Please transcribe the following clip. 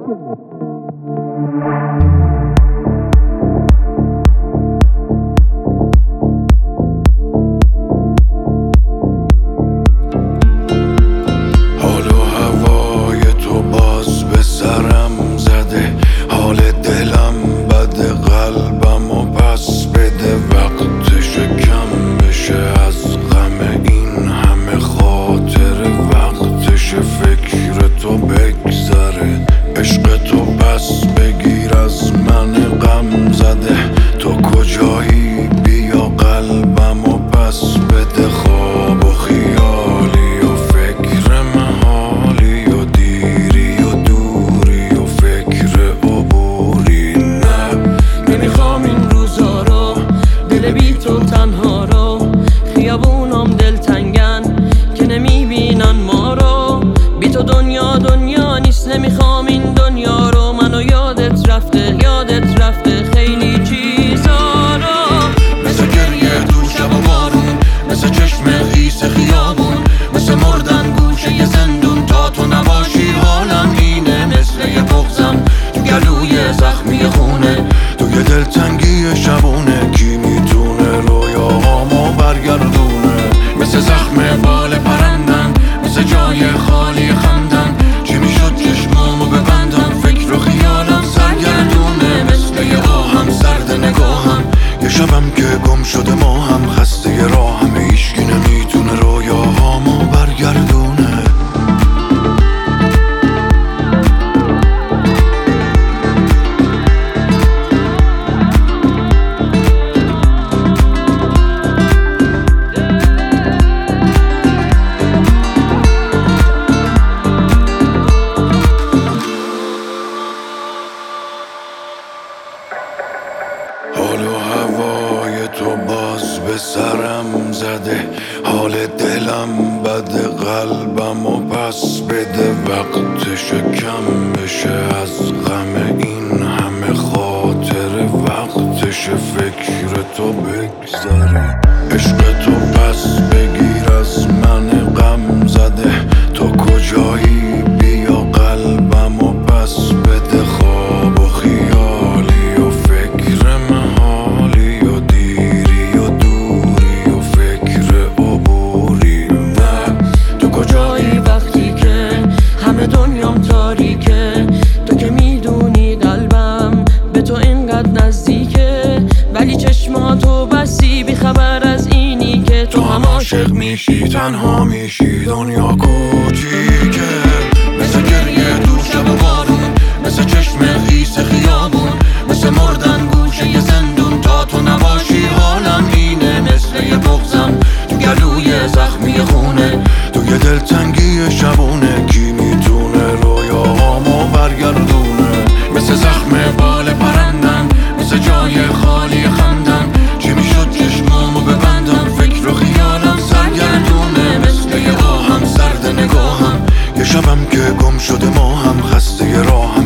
نمیخوام این دنیا رو، منو یادت رفته خیلی چیزا رو. مثل گریه تو شب و بارون، مثل چشم خیس خیابون، مثل مردن گوشه ی زندون. تا تو نباشی حالم اینه، مثل یه بغضم تو گلوی زخمی خونه، تو یه دلتنگی شبونه. کی میتونه رویاهامو برگردونه؟ مثل زخم بال پرندن، مثل جای خالی خندن. چی میشد چشمامو ببندم؟ فکر و خیالم سرگردونه، مثل یه آهم سرد نگاهم. یه شبم که گم شده ما هم، خسته ی راهم. هیچکی نمیتونه رویاهامو برگردونه. حال و هوای تو باز به سرم زده، حال دلم بده، قلبم و پس بده. وقتش کم بشه از غم این همه خاطره، وقتش فکر تو بگذره. عشق تو پس بگیر از من غم زده، تو کجایی؟ بیا قلبم و پس بده. خواب و خیالی و فکر محالی و دیری و دوری و فکر عبوری. نه تو کجایی وقتی که همه دنیام تاریکه؟ تو که میدونی قلبم به تو اینقدر نزدیکه، ولی چشماتو بسی بی خبر از اینی که تو هم عاشق میشی، تنها میشی، دنیا کوچیکه. مثل گریه تو شب و بارون، مثل چشم خیس خیابون، مثل مردن گوشه ی زندون. تا تو نباشی حالم اینه، مثل یه بغضم تو گلوی زخمی خونه، تو یه دلتنگی شبونه. کی میتونه رویاهامو برگردونه؟ مثل زخم بال پرندن، مثل جای خالی خندن. چی میشد چشمامو ببندم؟ فکر و خیالم سرگردونه، مثل یه آهم سرد نگاهم. یه شبم که گم شده ما هم، خسته ی راهم.